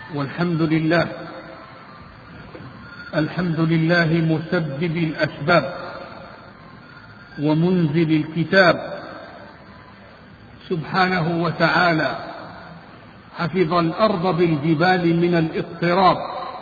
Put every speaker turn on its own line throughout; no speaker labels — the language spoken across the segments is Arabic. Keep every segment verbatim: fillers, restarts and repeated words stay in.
والحمد لله الحمد لله مسبب الأسباب ومنزل الكتاب سبحانه وتعالى. حفظ الأرض بالجبال من الاضطراب،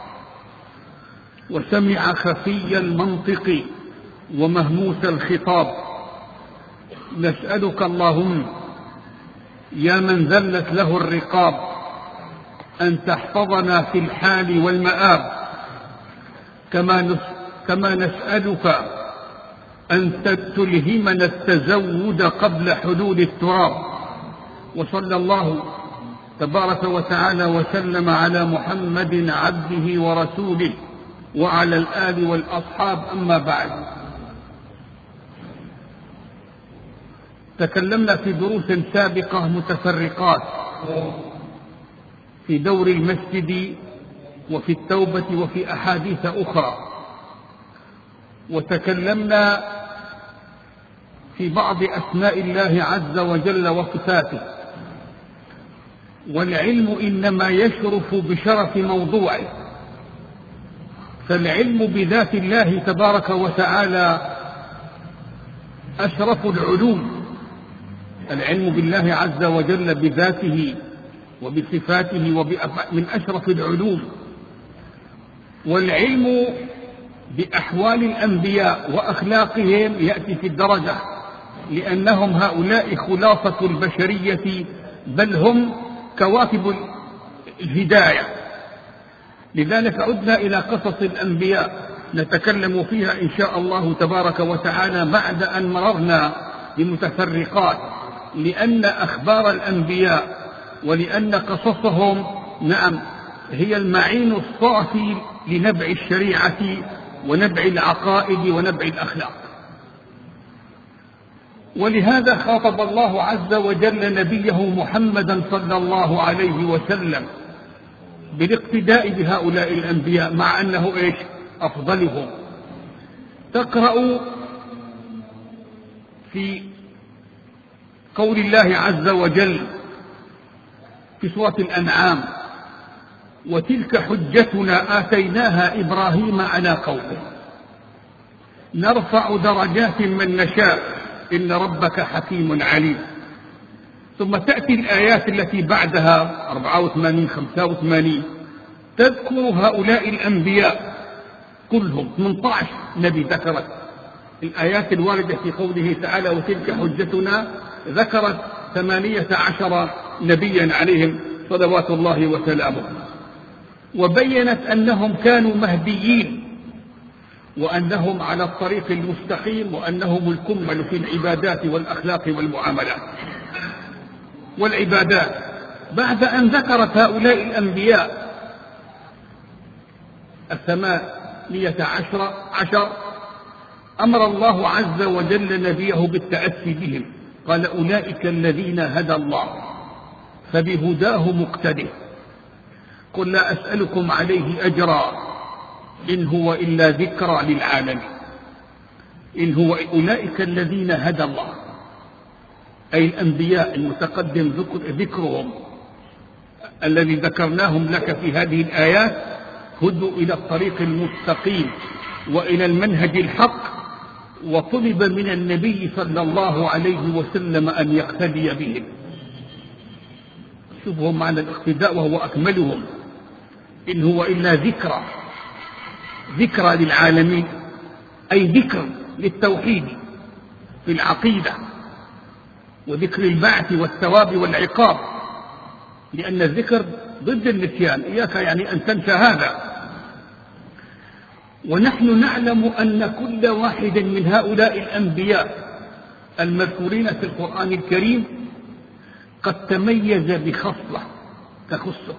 وسمع خفي المنطق ومهموس الخطاب. نسألك اللهم يا من ذلت له الرقاب أن تحفظنا في الحال والمآب، كما كما نسألك أن تلهمنا التزود قبل حلول التراب. وصلى الله تبارك وتعالى وسلم على محمد عبده ورسوله وعلى الآل والأصحاب. أما بعد، تكلمنا في دروس سابقة متفرقات في دور المسجد وفي التوبة وفي أحاديث أخرى، وتكلمنا في بعض أسماء الله عز وجل وصفاته. والعلم إنما يشرف بشرف موضوعه، فالعلم بذات الله تبارك وتعالى أشرف العلوم. العلم بالله عز وجل بذاته وبصفاته من أشرف العلوم. والعلم بأحوال الأنبياء وأخلاقهم يأتي في الدرجة، لأنهم هؤلاء خلاصة البشرية، بل هم كواكب الهداية. لذلك عدنا إلى قصص الأنبياء نتكلم فيها إن شاء الله تبارك وتعالى بعد أن مررنا بمتفرقات، لأن أخبار الأنبياء ولأن قصصهم نعم هي المعين الصافي لنبع الشريعة ونبع العقائد ونبع الأخلاق. ولهذا خاطب الله عز وجل نبيه محمدا صلى الله عليه وسلم بالاقتداء بهؤلاء الأنبياء، مع أنه إيش أفضلهم. تقرأ في قول الله عز وجل في سورة الأنعام: وتلك حجتنا آتيناها إبراهيم على قومه نرفع درجات من نشاء إن ربك حكيم عليم. ثم تأتي الآيات التي بعدها أربعة وثمانين خمسة وثمانين تذكر هؤلاء الأنبياء كلهم. ثمانية عشر نبي ذكرت الآيات الواردة في قوله تعالى وتلك حجتنا، ذكرت ثمانية عشر نبيا عليهم صلوات الله وسلامه، وبينت أنهم كانوا مهديين وأنهم على الطريق المستقيم وأنهم الكمل في العبادات والأخلاق والمعاملات والعبادات. بعد أن ذكرت هؤلاء الأنبياء الثمانية عشر عشر أمر الله عز وجل نبيه بالتأسي بهم، قال أولئك الذين هدى الله فبهداه مقتده قل لا أسألكم عليه أجرا إن هو إلا ذكرى للعالمين. إن هو أولئك الذين هدى الله، أي الأنبياء المتقدم ذكرهم الذي ذكرناهم لك في هذه الآيات، هدوا إلى الطريق المستقيم وإلى المنهج الحق، وطلب من النبي صلى الله عليه وسلم أن يقتدي بهم. شوفوا معنى الاقتداء وهو أكملهم. إن هو إلا ذكرى ذكرى للعالمين، أي ذكر للتوحيد في العقيدة وذكر البعث والثواب والعقاب، لأن الذكر ضد النسيان، إياك يعني أن تنسى هذا. ونحن نعلم أن كل واحد من هؤلاء الأنبياء المذكورين في القرآن الكريم قد تميز بخصلة تخصه.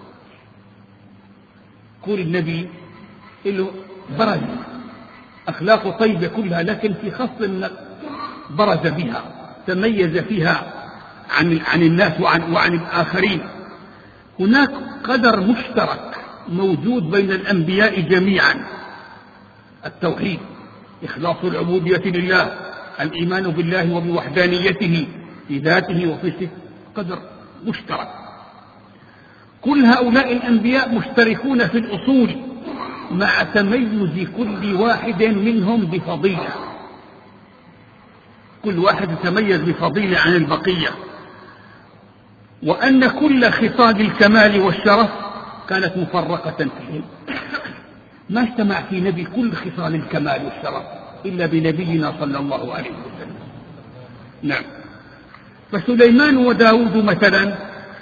كل النبي له برز أخلاق طيبة كلها، لكن في خصل برز بها تميز فيها عن, عن الناس وعن, وعن الآخرين. هناك قدر مشترك موجود بين الأنبياء جميعا: التوحيد، إخلاص العبودية لله، الإيمان بالله وبوحدانيته في ذاته وفي صفاته، قدر مشترك. كل هؤلاء الأنبياء مشتركون في الأصول مع تميز كل واحد منهم بفضيلة، كل واحد يتميز بفضيلة عن البقية، وأن كل خصال الكمال والشرف كانت مفرقة فيهم. ما اجتمع في نبي كل خصال الكمال والشرف إلا بنبينا صلى الله عليه وسلم. نعم. فسليمان وداود مثلا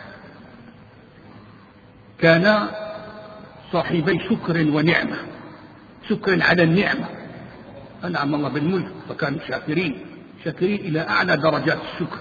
كانا صاحبي شكر ونعمة، شكر على النعمة، أنعم الله بالملك فكانوا شاكرين، شاكرين إلى أعلى درجات الشكر،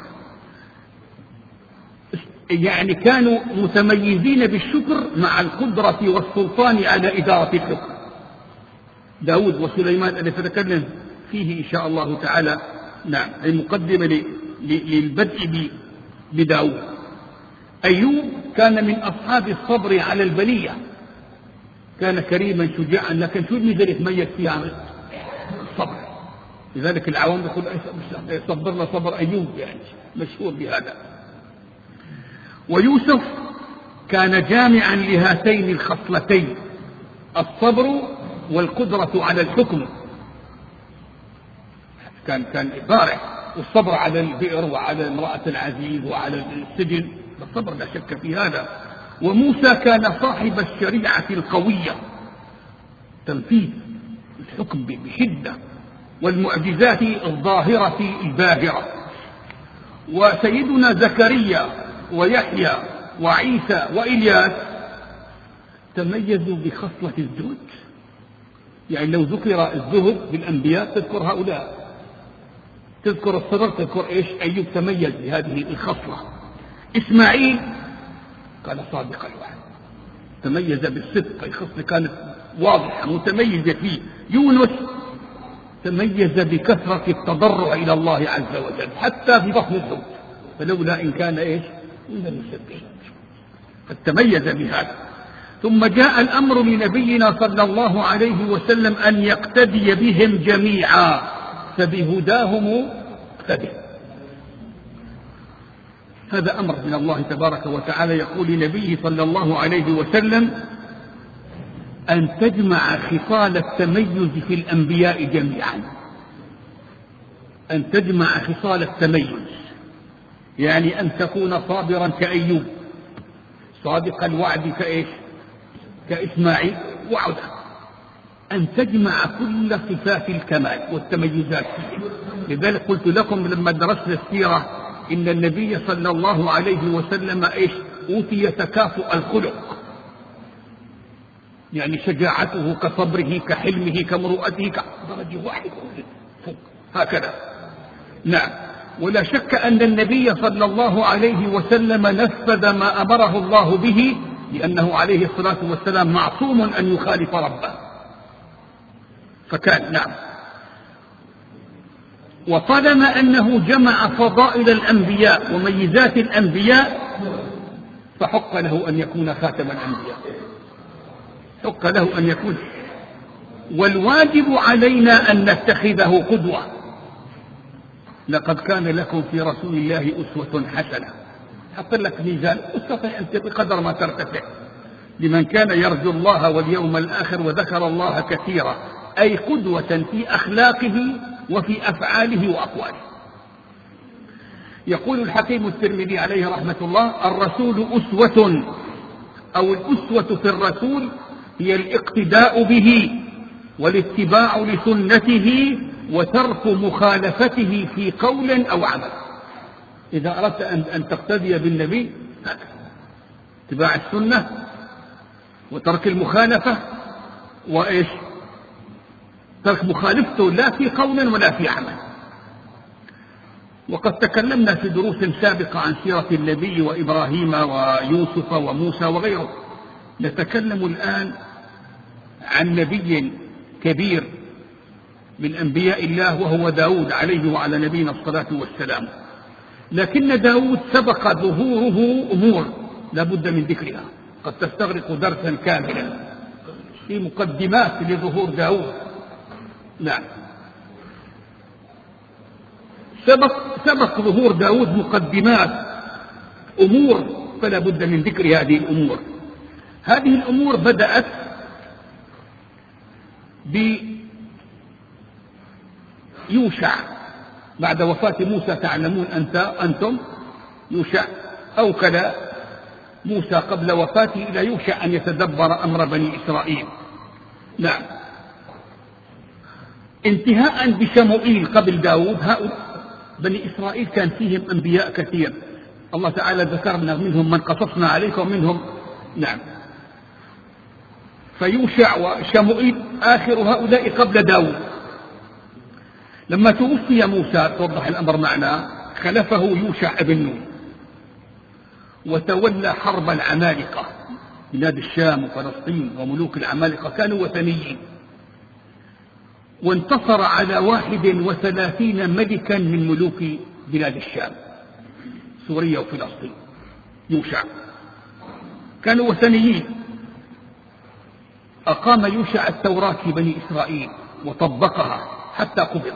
يعني كانوا متميزين بالشكر مع القدرة والسلطان على إدارة الحكم. داود وسليمان الذي سنتكلم فيه إن شاء الله تعالى. نعم. المقدمة للبدء بداود. أيوب كان من أصحاب الصبر على البلية، كان كريما شجاعا، لكن شو الميزة يتميز فيها عن الصبر؟ لذلك العوام يقول صبرنا صبر أيوب، يعني مشهور بهذا. ويوسف كان جامعا لهاتين الخصلتين، الصبر والقدرة على الحكم، كان كان بارع، والصبر على البئر وعلى امرأة العزيز وعلى السجن، الصبر لا شك في هذا. وموسى كان صاحب الشريعة القوية، تنفيذ الحكم بشدة، والمعجزات الظاهرة الباهرة. وسيدنا زكريا ويحيى وعيسى وإلياس تميزوا بخصلة الزهد، يعني لو ذكر الزهد بالأنبياء تذكر هؤلاء، تذكر الصبر تذكر إيش؟ أيوب تميز بهذه الخصلة. إسماعيل كان صادق الوعد، تميز بالصدق، الخصلة كانت واضحة متميزة فيه. يونس تميز بكثرة التضرع إلى الله عز وجل حتى في بطن الحوت، فلولا إن كان إيش؟ من المسبحين، فتميز بهذا. ثم جاء الأمر لنبينا صلى الله عليه وسلم أن يقتدي بهم جميعا، فبهداهم اقتدي. هذا أمر من الله تبارك وتعالى، يقول لنبيه صلى الله عليه وسلم أن تجمع خصال التميز في الأنبياء جميعا، أن تجمع خصال التميز، يعني أن تكون صابرا كأيوب، صادق الوعد كإيش؟ كإسماعيل وعده، أن تجمع كل صفات الكمال والتميزات فيه. لذلك قلت لكم لما درسنا السيرة إن النبي صلى الله عليه وسلم إيش؟ أوتي تكافؤ الخلق، يعني شجاعته كصبره كحلمه كمرؤته كدرجة واحدة هكذا. نعم. ولا شك أن النبي صلى الله عليه وسلم نفذ ما أمره الله به، لأنه عليه الصلاة والسلام معصوم أن يخالف ربه، فكان. نعم. وطالما أنه جمع فضائل الأنبياء وميزات الأنبياء فحق له أن يكون خاتم الأنبياء، حق له أن يكون. والواجب علينا أن نتخذه قدوة. لقد كان لكم في رسول الله أسوة حسنة، حط لك ميزان، استطيع أنت بقدر ما ترتفع، لمن كان يرجو الله واليوم الآخر وذكر الله كثيرا، أي قدوة في أخلاقه وفي أفعاله وأقواله. يقول الحكيم الترمذي عليه رحمة الله: الرسول أسوة، أو الأسوة في الرسول هي الاقتداء به والاتباع لسنته وترك مخالفته في قول أو عمل. إذا أردت أن تقتدي بالنبي اتباع السنة وترك المخالفة، وإيش؟ ترك مخالفته لا في قول ولا في عمل. وقد تكلمنا في دروس سابقة عن سيرة النبي وإبراهيم ويوسف وموسى وغيره. نتكلم الآن عن نبي كبير من أنبياء الله وهو داود عليه وعلى نبينا الصلاة والسلام. لكن داود سبق ظهوره أمور لا بد من ذكرها، قد تستغرق درسا كاملا في مقدمات لظهور داود. نعم. سبق, سبق ظهور داود مقدمات، أمور فلا بد من ذكر هذه الأمور. هذه الأمور بدأت بيوشع بعد وفاة موسى. تعلمون أنت أنتم يوشع أوكل موسى قبل وفاته إلى يوشع أن يتدبر أمر بني إسرائيل. نعم. انتهاء بشموئيل قبل داود. هؤلاء بني إسرائيل كان فيهم أنبياء كثير، الله تعالى ذكرنا منهم من قصصنا عليك ومنهم. نعم. فيوشع وشموئيل آخر هؤلاء قبل داود. لما توفي موسى توضح الأمر معنا، خلفه يوشع ابن نون وتولى حرب العمالقة. بلاد الشام وفلسطين وملوك العمالقة كانوا وثنيين، وانتصر على واحد وثلاثين ملكا من ملوك بلاد الشام، سوريا وفلسطين. يوشع كانوا وثنيين. أقام يوشع التوراة في بني إسرائيل وطبقها حتى قبض.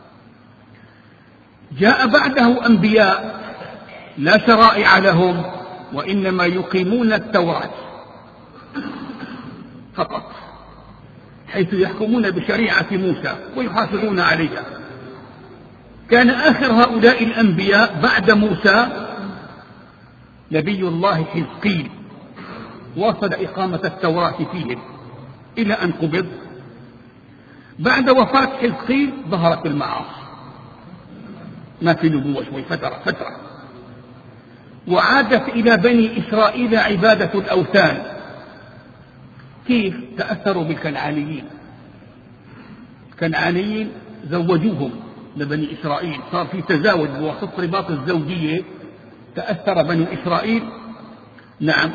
جاء بعده أنبياء لا شرائع لهم، وإنما يقيمون التوراة فقط، حيث يحكمون بشريعة موسى ويحافظون عليها. كان آخر هؤلاء الأنبياء بعد موسى نبي الله حزقيل، واصل إقامة التوراة فيهم إلى أن قبض. بعد وفاة حزقيل ظهرت المعاصي، ما في نبوة شوي فترة فترة، وعادت إلى بني إسرائيل عبادة الأوثان. كيف؟ تأثروا بالكنعانيين. الكنعانيين زوجوهم لبني إسرائيل، صار في تزاوج بواسطة رباط الزوجية. تأثر بني إسرائيل نعم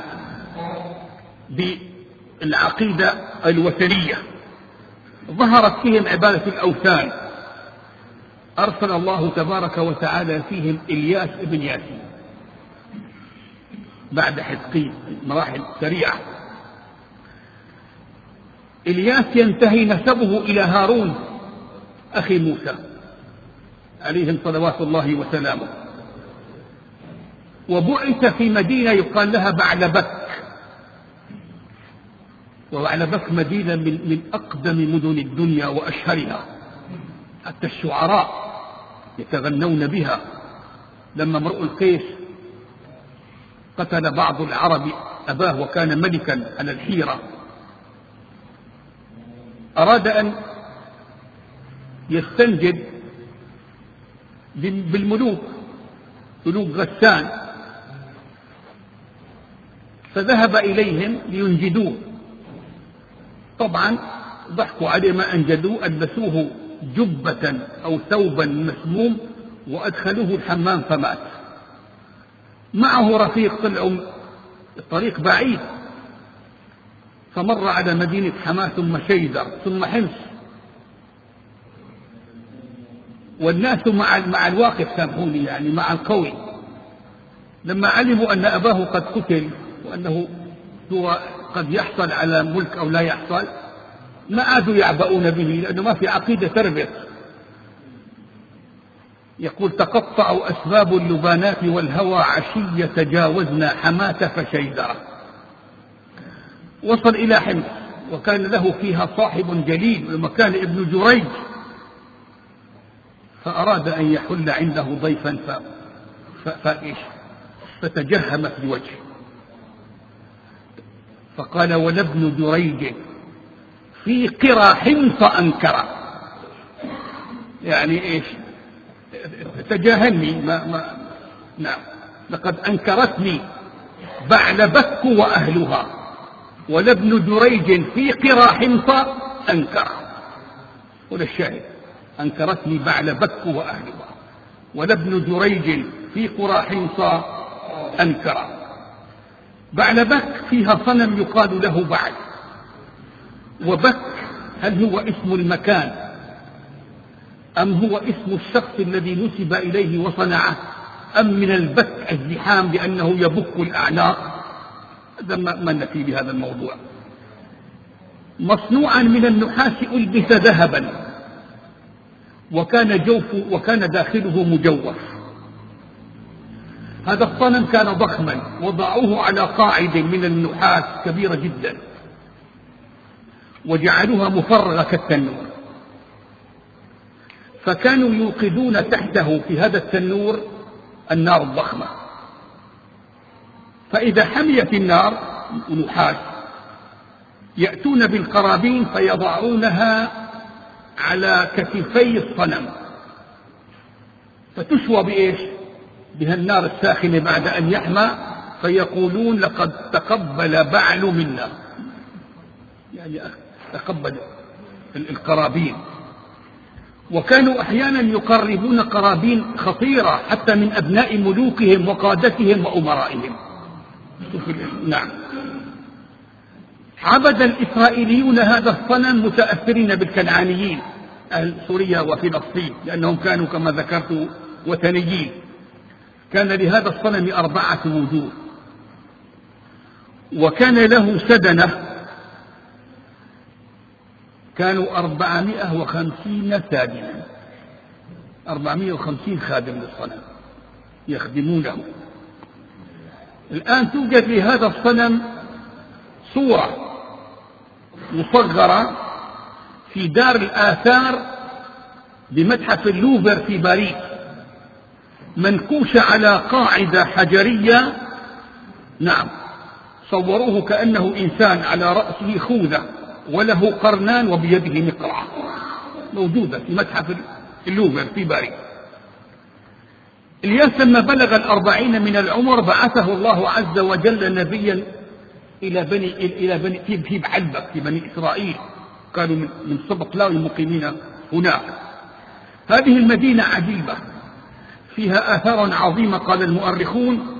بالعقيدة الوثنية، ظهرت فيهم عبادة الأوثان. أرسل الله تبارك وتعالى فيهم إلياس ابن ياسين بعد حزقيل، مراحل سريعة. إلياس ينتهي نسبه إلى هارون أخي موسى عليهم صلوات الله وسلامه، وبعث في مدينة يقال لها بعلبك. وبعلبك مدينة من, من أقدم مدن الدنيا وأشهرها، حتى الشعراء يتغنون بها. لما امرؤ القيس قتل بعض العرب أباه وكان ملكا على الحيرة، أراد أن يستنجد بالملوك، ملوك غسان، فذهب إليهم لينجدوه. طبعا ضحكوا عليه، ما أنجدوه، ألبسوه جبة أو ثوبا مسموم وأدخلوه الحمام فمات. معه رفيق، طلعوا الطريق بعيد، فمر على مدينة حماة ثم شيدر ثم حمص، والناس مع مع الواقف، سامحوني يعني مع القوي، لما علموا أن أباه قد قتل وأنه هو قد يحصل على ملك أو لا يحصل، ما عادوا يعبؤون به، لأنه ما في عقيدة تربط. يقول: تقطعوا أسباب اللبانات والهوى عشية تجاوزنا حماة فشيدرة. وصل إلى حمص وكان له فيها صاحب جليل ومكان ابن جريج، فأراد أن يحل عنده ضيفا ف... ف... فإيش فتجهم في وجهه، فقال: ولا ابن جريج في قرى حمص أنكر. يعني إيش؟ تجاهلني، ما ما نعم، لقد أنكرتني بعلبك وأهلها، ولا ابن جريج في قرى حمص أنكر. ولا الشاهد: أنكرتني بعلبك وأهلها، ولا ابن جريج في قرى حمص أنكر. بعلبك فيها صنم يقال له بعل، وبك هل هو اسم المكان أم هو اسم الشخص الذي نسب إليه وصنعه، أم من البك الزحام لأنه يبك الأعناق؟ هذا ما نفي بهذا الموضوع. مصنوعا من النحاس ألبس ذهبا، وكان جوف وكان داخله مجوف. هذا الصنم كان ضخما، وضعوه على قاعدة من النحاس كبيرة جدا، وجعلوها مفرغة كالتنور، فكانوا يوقدون تحته في هذا التنور النار الضخمة، فإذا حميت النار نحاس يأتون بالقرابين فيضعونها على كتفي الصنم، فتشوى بإيش؟ بها النار الساخنة بعد أن يحمى، فيقولون لقد تقبل بعل منا، يعني تقبل القرابين. وكانوا أحيانا يقربون قرابين خطيرة حتى من أبناء ملوكهم وقادتهم وأمرائهم. نعم. عبد الإسرائيليون هذا الصنم متأثرين بالكنعانيين أهل سوريا وفلسطين، لأنهم كانوا كما ذكرت وثنيين. كان لهذا الصنم أربعة وجوه، وكان له سدنة، كانوا أربعمائة وخمسين سادنا، أربعمائة وخمسين خادم للصنم يخدمونه. الآن توجد لهذا الصنم صورة مصغرة في دار الآثار بمتحف اللوفر في باريس، منكوشة على قاعدة حجرية. نعم، صوروه كأنه إنسان على رأسه خوذة وله قرنان وبيده مقرعة، موجودة في متحف اللوفر في باريس. إلياس لما بلغ الأربعين من العمر بعثه الله عز وجل نبيا إلى بني إلى بني في في بعلبك في بني إسرائيل، كانوا من سبط لاوي المقيمين هناك. هذه المدينة عجيبة، فيها آثار عظيمة قال المؤرخون،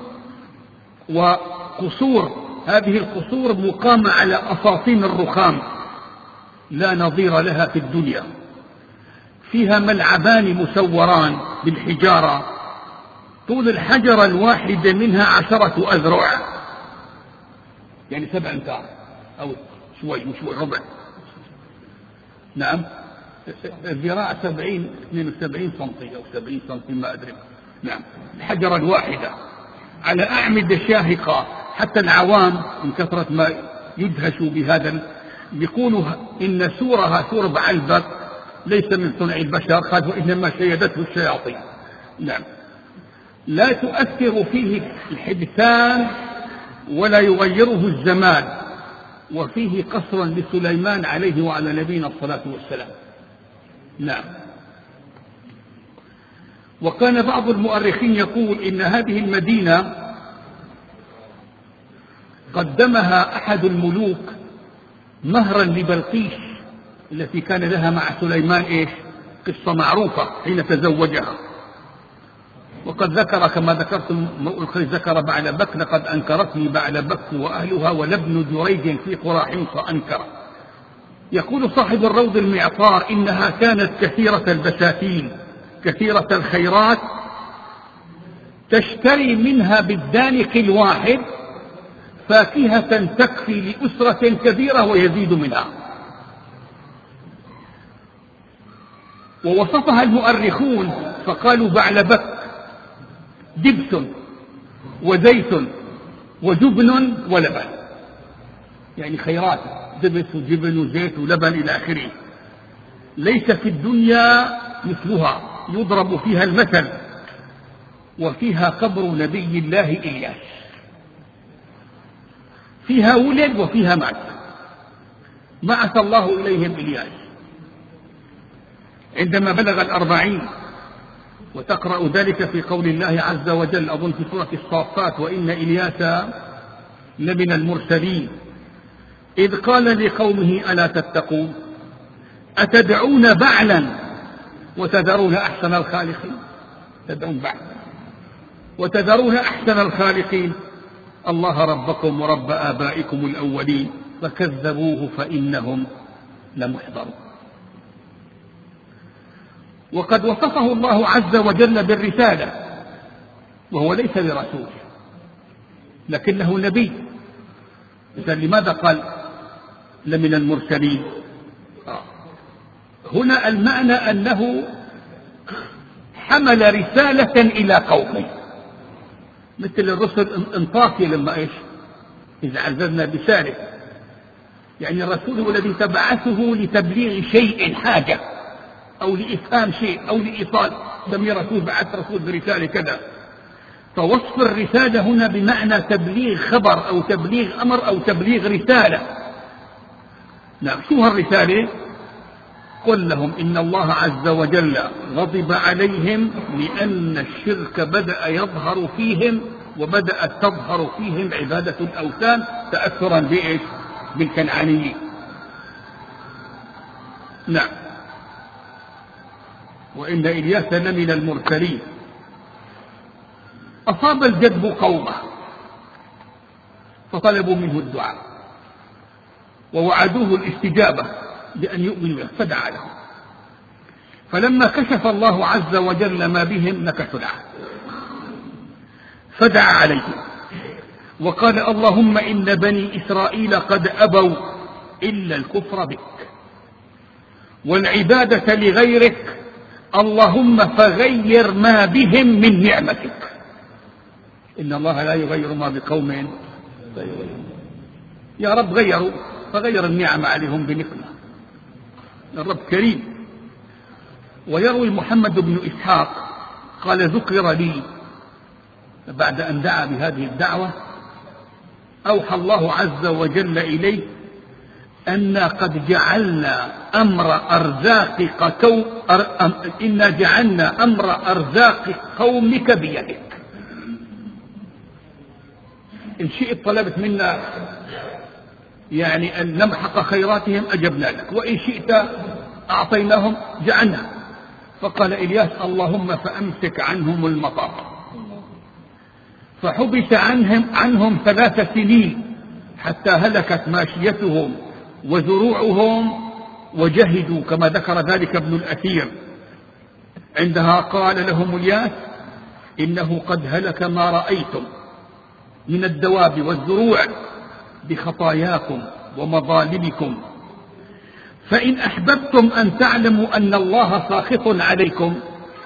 وقصور، هذه القصور مقامة على أساطين الرخام لا نظير لها في الدنيا. فيها ملعبان مسوران بالحجارة، طول الحجرة الواحدة منها عشرة أذرع، يعني سبع أمتار أو شوي وشوي ربع. نعم، الذراع سبعين اثنين وسبعين سنتي أو سبعين سنتي ما أدري. نعم، الحجرة الواحدة على أعمدة شاهقة، حتى العوام من كثرة ما يدهشوا بهذا يقولوا إن سورها سور بعلبك ليس من صنع البشر، قال وإنما شيدته الشياطين. نعم، لا تؤثر فيه الحدثان ولا يغيره الزمان، وفيه قصر لسليمان عليه وعلى نبينا الصلاة والسلام. نعم. وكان بعض المؤرخين يقول إن هذه المدينة قدمها أحد الملوك مهرا لبلقيس التي كان لها مع سليمان إيش؟ قصة معروفة حين تزوجها. وقد ذكر كما ذكرت ذكر بعلبك لقد أنكرتني بعلبك وأهلها ولابن جريج في قرى حمص أنكر. يقول صاحب الروض المعطار إنها كانت كثيرة البساتين كثيرة الخيرات، تشتري منها بالدانق الواحد فاكهة تكفي لأسرة كبيرة ويزيد منها. ووصفها المؤرخون فقالوا بعلبك دبس وزيت وجبن ولبن، يعني خيرات، دبس وجبن وزيت ولبن إلى آخره، ليس في الدنيا مثلها، يضرب فيها المثل. وفيها قبر نبي الله إلياس، فيها ولد وفيها مات، بعث الله إليهم إلياس عندما بلغ الأربعين. وتقرأ ذلك في قول الله عز وجل أظن في سورة الصافات: وإن إلياس لمن المرسلين إذ قال لقومه ألا تتقون أتدعون بعلا وتذرون أحسن الخالقين. تدعون بعلا وتذرون أحسن الخالقين الله ربكم ورب آبائكم الأولين فكذبوه فإنهم لمحضرون. وقد وصفه الله عز وجل بالرسالة، وهو ليس برسول لكنه نبي. لماذا قال لمن المرسلين؟ هنا المعنى أنه حمل رسالة إلى قومه، مثل الرسل انطاكي لما إيش إذ عززنا بساره، يعني الرسول هو الذي تبعثه لتبليغ شيء حاجة أو لإفهام شيء أو لإيصال، سمي رسول بعث رسول برسالة كذا. فوصف الرسالة هنا بمعنى تبليغ خبر أو تبليغ أمر أو تبليغ رسالة. نعم، شو هالرسالة؟ قل لهم إن الله عز وجل غضب عليهم لأن الشرك بدأ يظهر فيهم وبدأت تظهر فيهم عبادة الأوثان تأثرا بإيش؟ بالكنعانيين. نعم. وإن إلياس لمن المرسلين أصاب الجدب قومه فطلبوا منه الدعاء ووعدوه الاستجابة لأن يؤمنوا به فدعا لهم، فلما كشف الله عز وجل ما بهم نكثوا العهد فدعا عليهم وقال اللهم إن بني إسرائيل قد أبوا إلا الكفر بك والعبادة لغيرك، اللهم فغير ما بهم من نعمتك. إن الله لا يغير ما بقوم يا رب غيروا، فغير النعم عليهم بنقمة. الرب كريم. ويروي محمد بن إسحاق قال ذكر لي بعد أن دعا بهذه الدعوة أوحى الله عز وجل إليه أنا قد جعلنا أمر أرزاق قوم إنا جعلنا أمر أرزاق قومك بيدك، إن شئت طلبت منا يعني أن نمحق خيراتهم أجبنا لك، وإن شئت أعطيناهم جعلنا. فقال إلياس اللهم فأمسك عنهم المطر، فحبس عنهم, عنهم ثلاث سنين حتى هلكت ماشيتهم وزروعهم وجهدوا كما ذكر ذلك ابن الأثير. عندها قال لهم إلياس إنه قد هلك ما رأيتم من الدواب والزروع بخطاياكم ومظالمكم، فإن أحببتم أن تعلموا أن الله ساخط عليكم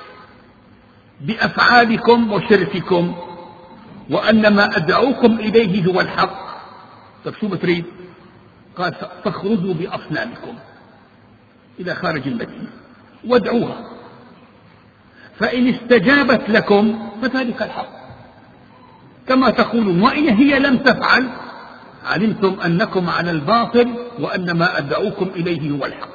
بأفعالكم وشرككم وأن ما أدعوكم إليه هو الحق، طيب شو بتريد؟ قال فاخرجوا بأصنامكم إلى خارج المدينة وادعوها، فإن استجابت لكم فذلك الحق كما تقولون، وإن هي لم تفعل علمتم أنكم على الباطل وأن ما أدعوكم إليه هو الحق.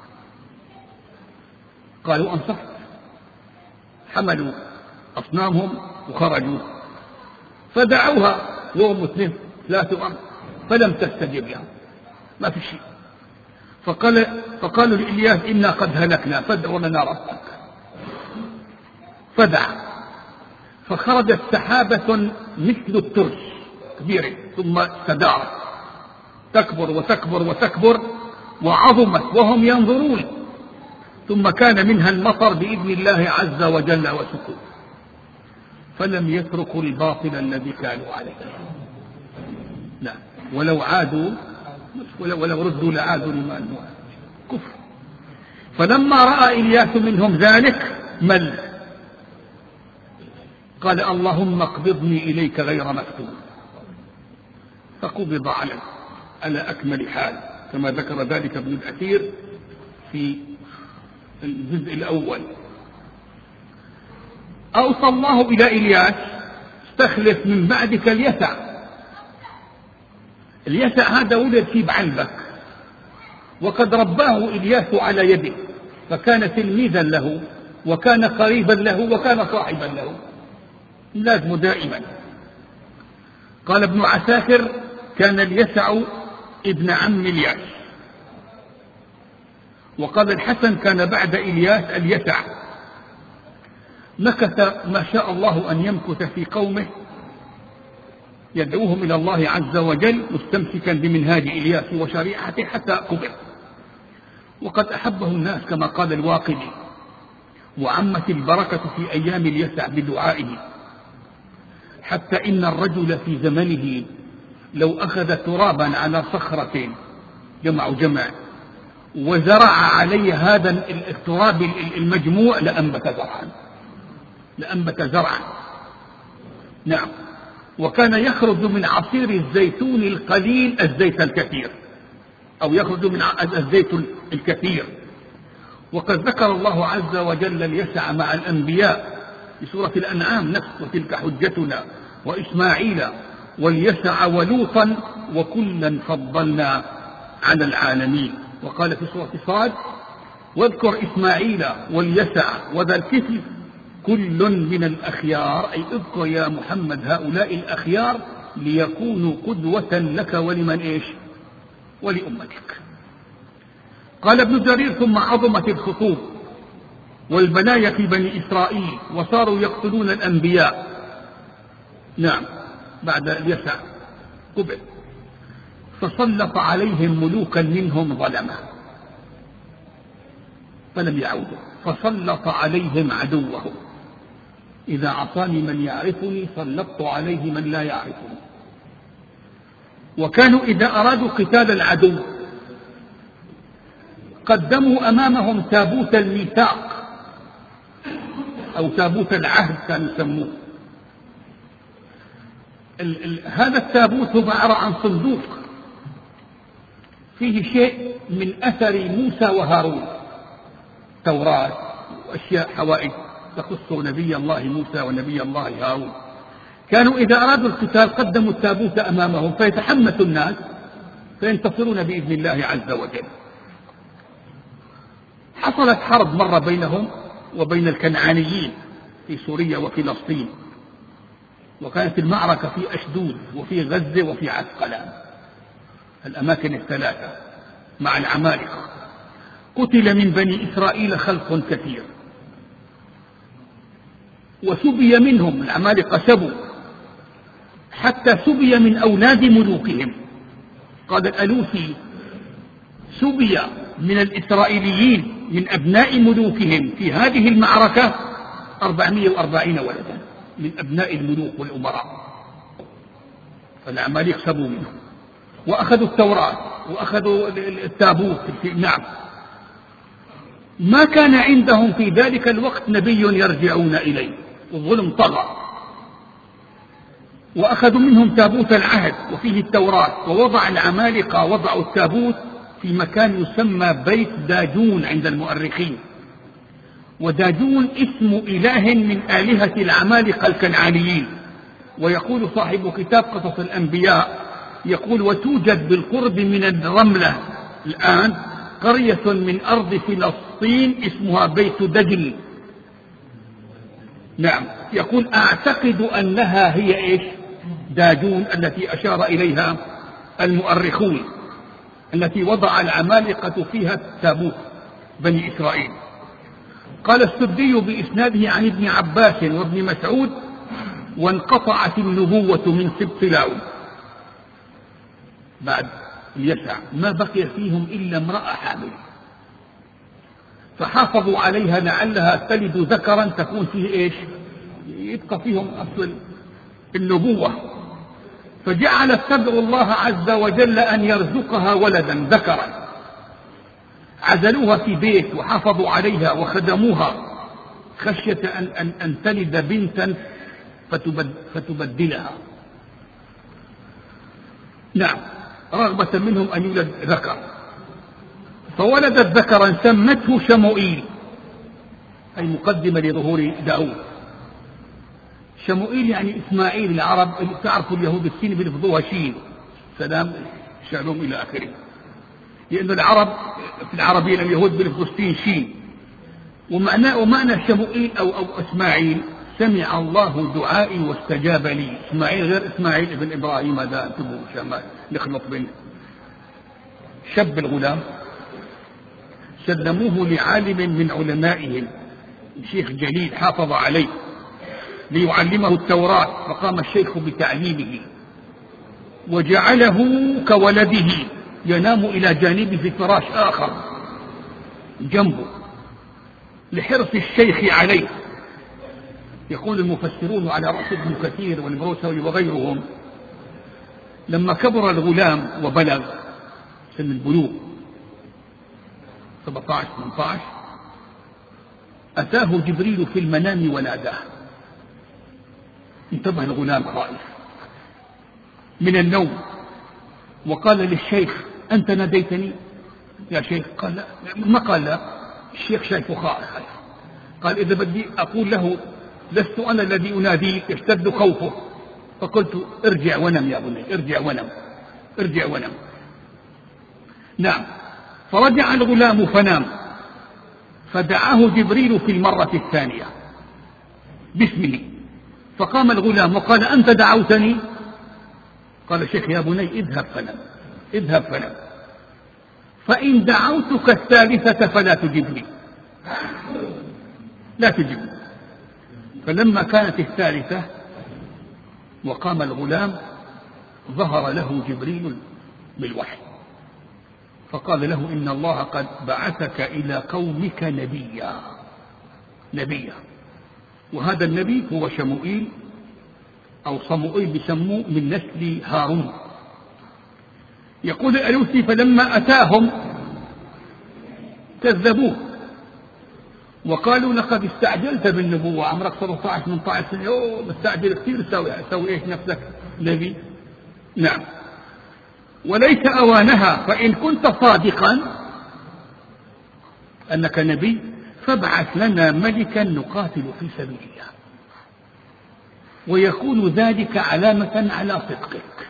قالوا أنصحت، حملوا أصنامهم وخرجوا فدعوها يوم اثنين ثلاثة أمر فلم تستجب لهم، ما في شيء. فقال فقالوا لإلياس إنا قد هلكنا فادع لنا ربك، فدعا فخرجت سحابة مثل الترس كبيرة ثم استدارت تكبر وتكبر وتكبر وعظمت وهم ينظرون، ثم كان منها المطر بإذن الله عز وجل وسكوت، فلم يتركوا الباطل الذي كانوا عليه. لا، ولو عادوا ولو ردوا لعادوا لما أنه كفر. فلما رأى إلياس منهم ذلك مل قال اللهم اقبضني إليك غير مفتون، فقبض على على أكمل حال كما ذكر ذلك ابن الأثير في الجزء الأول. أوصى الله إلى إلياس استخلف من بعدك اليسع. اليسع هذا ولد في بعنبك وقد رباه إلياس على يده، فكان تلميذا له وكان قريبا له وكان صاحبا له لازم دائما. قال ابن عساكر كان اليسع ابن عم الياس، وقال الحسن كان بعد إلياس اليسع. مكث ما شاء الله أن يمكث في قومه يدعوهم إلى الله عز وجل مستمسكا بمنهاج إلياس وشريعته حتى كبر، وقد أحبه الناس كما قال الواقدي، وعمت البركة في أيام اليسع بدعائه، حتى إن الرجل في زمنه لو أخذ ترابا على صخرة جمع جمع وزرع عليه هذا التراب المجموع لأنبت زرعا لأنبت زرعا نعم. وكان يخرج من عصير الزيتون القليل الزيت الكثير، أو يخرج من الزيت الكثير. وقد ذكر الله عز وجل اليسع مع الأنبياء في سورة الأنعام نفسه: وتلك حجتنا وإسماعيل واليسع ولوطا وكلا فضلنا على العالمين. وقال في سورة صاد: واذكر إسماعيل واليسع وذا الكفل كل من الأخيار، أي اذكر يا محمد هؤلاء الأخيار ليكونوا قدوة لك ولمن إيش؟ ولأمتك. قال ابن جرير: ثم عظمت الخطوب والبلايا في بني إسرائيل وصاروا يقتلون الأنبياء. نعم، بعد اليسع قبل، فسلط عليهم ملوكا منهم ظلمة فلم يعودوا، فسلط عليهم عدوهم: إذا عصاني من يعرفني سلطت عليه من لا يعرفني. وكانوا إذا أرادوا قتال العدو قدموا أمامهم تابوت الميثاق أو تابوت العهد كانوا يسموه. ال ال هذا التابوت هو عبارة عن صندوق فيه شيء من أثر موسى وهارون، توراة وأشياء حوائج تخص نبي الله موسى ونبي الله هارون. كانوا إذا أرادوا القتال قدموا التابوت أمامهم فيتحمس الناس فينتصرون بإذن الله عز وجل. حصلت حرب مرة بينهم وبين الكنعانيين في سوريا وفلسطين، وكانت المعركة في أشدود وفي غزة وفي عسقلان، الأماكن الثلاثة مع العمالقة. قتل من بني إسرائيل خلق كثير وسبي منهم، العمالقة سبوا حتى سبي من أولاد ملوكهم. قال الألوسي: سبي من الإسرائيليين من أبناء ملوكهم في هذه المعركة أربعمائة وأربعين ولدا من أبناء الملوك والأمراء، فالعمالقة سبوا منهم وأخذوا التوراة وأخذوا التابوت. نعم، ما كان عندهم في ذلك الوقت نبي يرجعون إليه، الظلم طغى، وأخذوا منهم تابوت العهد وفيه التوراة. ووضع العمالقة وضعوا التابوت في مكان يسمى بيت داجون عند المؤرخين، وداجون اسم إله من آلهة العمالقة الكنعانيين. ويقول صاحب كتاب قصص الأنبياء يقول: وتوجد بالقرب من الرملة الآن قرية من أرض فلسطين اسمها بيت دجل. نعم، يقول: أعتقد أنها هي إيش؟ داجون التي أشار إليها المؤرخون، التي وضع العمالقة فيها تابوت بني إسرائيل. قال السدي بإسناده عن ابن عباس وابن مسعود: وانقطعت النبوة من سبط لاوي بعد اليسع، ما بقي فيهم إلا امرأة حامل، فحافظوا عليها لعلها تلد ذكرا تكون فيه إيش؟ يبقى فيهم أصل النبوة. فجعلت تدعو الله عز وجل أن يرزقها ولدا ذكرا، عزلوها في بيت وحافظوا عليها وخدموها خشية أن, أن, أن تلد بنتا فتبد فتبدلها. نعم، رغبة منهم أن يولد ذكر، فولدت ذكرا سمته شموئيل، أي مقدمة لظهور داود. شموئيل يعني إسماعيل. العرب تعرفوا اليهود السين بيلفظوها شين، سلام شعلهم إلى آخره، لأن العرب في العربية اليهود بيلفظوا السين شين. ومعنى, ومعنى شموئيل أو, أو إسماعيل: سمع الله دعائي واستجاب لي. إسماعيل غير إسماعيل ابن إبراهيم، هذا انتبهوا شمال نخلط بين شاب الغلام. سلموه لعالم من علمائهم، شيخ جليل حافظ عليه ليعلمه التوراة، فقام الشيخ بتعليمه وجعله كولده، ينام إلى جانبه في فراش آخر جنبه لحرص الشيخ عليه. يقول المفسرون على رأس ابن كثير والمروسوي وغيرهم: لما كبر الغلام وبلغ سن البلوغ سبعة عشر ثمانية عشر أتاه جبريل في المنام وناداه: انتبه الغلام خائف من النوم، وقال للشيخ: أنت ناديتني يا شيخ؟ قال لا. ما قال لا، الشيخ شايفه خائف. قال: إذا بدي أقول له لست أنا الذي أناديك يشتد خوفه. فقلت: ارجع ونم يا بني، ارجع ونم، ارجع ونم. نعم. فرجع الغلام فنام، فدعاه جبريل في المرة الثانية باسمه، فقام الغلام وقال: أنت دعوتني؟ قال الشيخ: يا بني اذهب فنم، اذهب فنم، فإن دعوتك الثالثة فلا تجبني، لا تجبني. فلما كانت الثالثة وقام الغلام ظهر له جبريل بالوحي، فقال له: إن الله قد بعثك إلى قومك نبيا، نبيا. وهذا النبي هو شموئيل أو صموئيل بسموه من نسل هارون. يقول الألوسي: فلما أتاهم كذبوه وقالوا: لقد استعجلت بالنبوة، عمرك سبعة عشر ثمانية عشر سنة، أوه مستعجل كثير، سوي سوي إيش نفسك نبي؟ نعم. وليس أوانها، فإن كنت صادقا أنك نبي فابعث لنا ملكا نقاتل في سبيل الله، ويكون ذلك علامة على صدقك،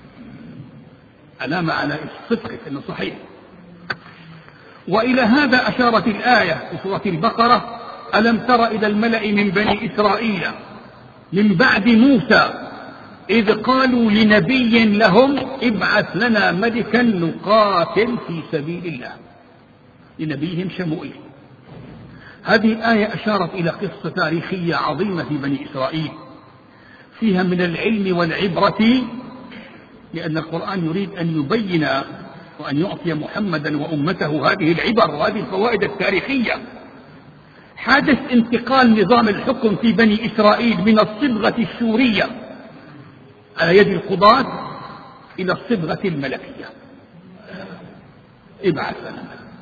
علامة على صدقك أنه صحيح. وإلى هذا أشارت الآية في سورة البقرة: ألم تر إلى الملأ من بني إسرائيل من بعد موسى إذ قالوا لنبي لهم ابعث لنا ملكا نقاتل في سبيل الله، لنبيهم شموئيل. هذه الآية أشارت إلى قصة تاريخية عظيمة في بني إسرائيل فيها من العلم والعبرة، لأن القرآن يريد أن يبين وأن يعطي محمدا وأمته هذه العبر وهذه الفوائد التاريخية. حدث انتقال نظام الحكم في بني إسرائيل من الصبغة السورية على يد القضاة إلى الصبغة الملكية، ابعث لنا،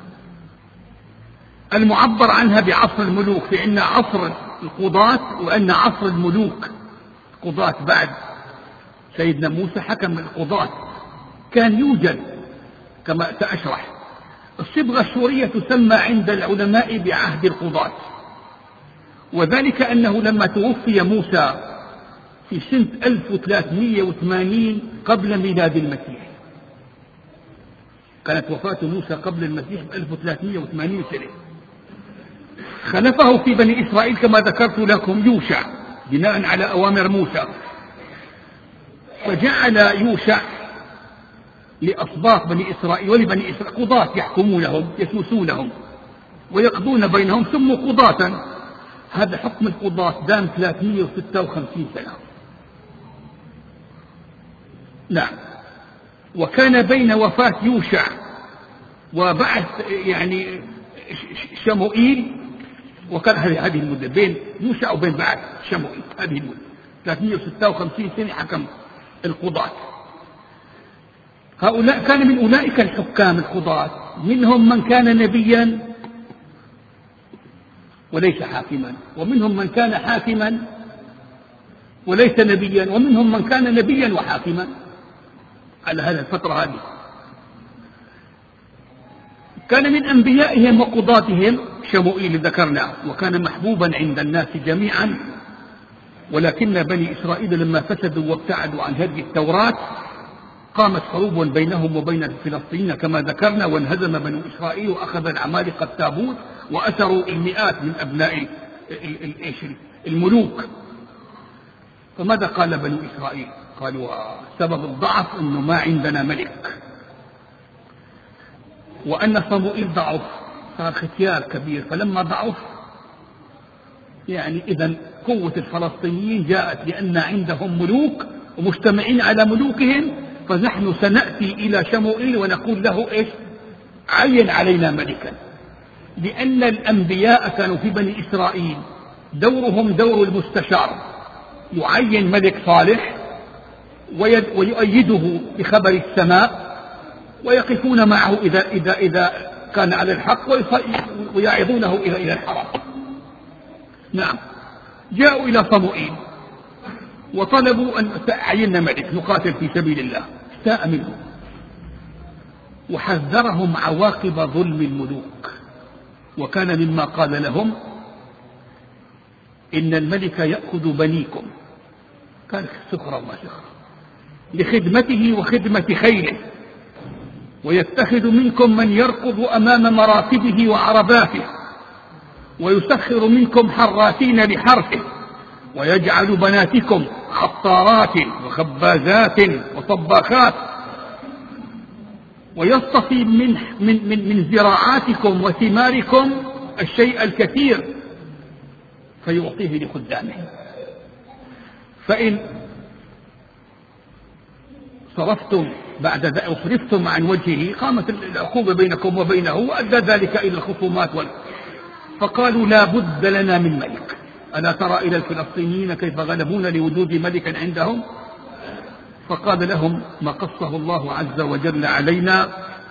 المعبر عنها بعصر الملوك، في عندنا عصر القضاة وأن عصر الملوك. القضاة بعد سيدنا موسى حكم القضاة كان يوجد كما سأشرح. الصبغة السورية تسمى عند العلماء بعهد القضاة، وذلك أنه لما توفي موسى في سنة ألف وثلاثمائة وثمانين قبل ميلاد المسيح، كانت وفاة موسى قبل المسيح ب ألف وثلاثمائة وثمانين سنة، خلفه في بني إسرائيل كما ذكرت لكم يوشع بناء على أوامر موسى، فجعل يوشع لأصباط بني إسرائيل ولبني إسرائيل قضاة يحكمونهم يسوسونهم ويقضون بينهم، سموا قضاة. هذا حكم القضاة دام ثلاثمائة وستة وخمسين سنة. نعم. وكان بين وفاة يوشع وبعث يعني شموئيل، وكان هذه المدة بين يوشع وبين بعث شموئيل، هذه المدة ثلاثمائة وستة وخمسين سنة حكم القضاة. هؤلاء كان من أولئك الحكام القضاة منهم من كان نبيا وليس حاكما، ومنهم من كان حاكما وليس نبيا، ومنهم من كان نبيا وحاكما على هذه الفترة. هذه كان من أنبيائهم وقضاتهم شموئيل ذكرنا، وكان محبوبا عند الناس جميعا، ولكن بني إسرائيل لما فسدوا وابتعدوا عن هدي التوراة قامت حروب بينهم وبين الفلسطينيين كما ذكرنا، وانهزم بنو إسرائيل وأخذ العمالقة التابوت وأسروا المئات من أبناء الملوك. فماذا قال بنو إسرائيل؟ قالوا سبب الضعف أنه ما عندنا ملك، وأن صموئيل ضعف، صار ختيار كبير، فلما ضعف يعني إذن قوة الفلسطينيين جاءت لأن عندهم ملوك ومجتمعين على ملوكهم، فنحن سنأتي إلى شموئيل ونقول له إيش؟ عين علينا ملكا. لأن الأنبياء كانوا في بني إسرائيل دورهم دور المستشار، يعين ملك صالح ويؤيده بخبر السماء ويقفون معه إذا, إذا, إذا كان على الحق ويعظونه إلى إلى الحرام. نعم. جاءوا إلى صموئيل وطلبوا أن تعيننا ملك نقاتل في سبيل الله، استاء منهم وحذرهم عواقب ظلم الملوك. وكان مما قال لهم إن الملك يأخذ بنيكم، كان سخرا ما سخرا، لخدمته وخدمة خيره، ويتخذ منكم من يركض أمام مراكبه وعرباته، ويسخر منكم حراسين لحرثه، ويجعل بناتكم خطارات وخبازات وطباخات، ويصطفي من, من, من, من زراعاتكم وثماركم الشيء الكثير فيعطيه لخدامه. فإن صرفتم بعد ذلك وصرفتم عن وجهه قامت العقوبة بينكم وبينه، وأدى ذلك إلى الخصومات وال... فقالوا لا بد لنا من ملك. ألا ترى إلى الفلسطينيين كيف غلبون لوجود ملك عندهم؟ فقال لهم ما قصه الله عز وجل علينا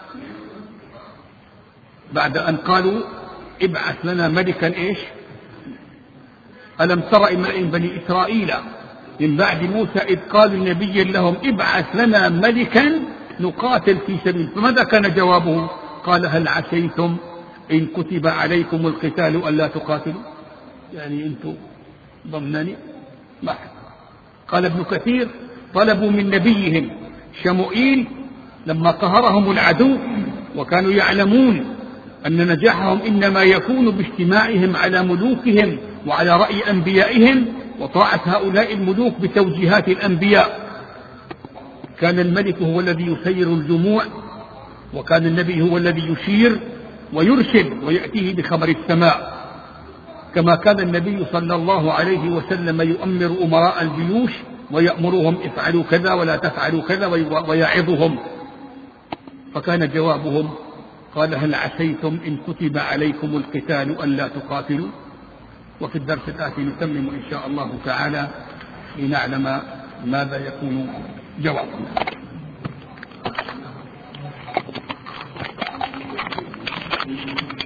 بعد أن قالوا ابعث لنا ملكا إيش؟ ألم تر إلى بني إسرائيل من بعد موسى إذ قالوا النبي لهم ابعث لنا ملكا نقاتل في سبيل، فماذا كان جوابه؟ قال هل عسيتم إن كتب عليكم القتال ألا تقاتلوا؟ يعني أنتم ضمنني ما حد. قال ابن كثير طلبوا من نبيهم شموئيل لما قهرهم العدو، وكانوا يعلمون أن نجاحهم إنما يكون باجتماعهم على ملوكهم وعلى رأي أنبيائهم وطاعة هؤلاء الملوك بتوجيهات الأنبياء. كان الملك هو الذي يسير الجموع، وكان النبي هو الذي يشير ويرشد ويأتيه بخبر السماء، كما كان النبي صلى الله عليه وسلم يؤمر أمراء الجيوش ويأمرهم افعلوا كذا ولا تفعلوا كذا ويعظهم. فكان جوابهم قال هل عسيتم إن كتب عليكم القتال ألا تقاتلوا؟ وفي الدرس الآتي نتمم إن شاء الله تعالى لنعلم ماذا يكون جوابنا.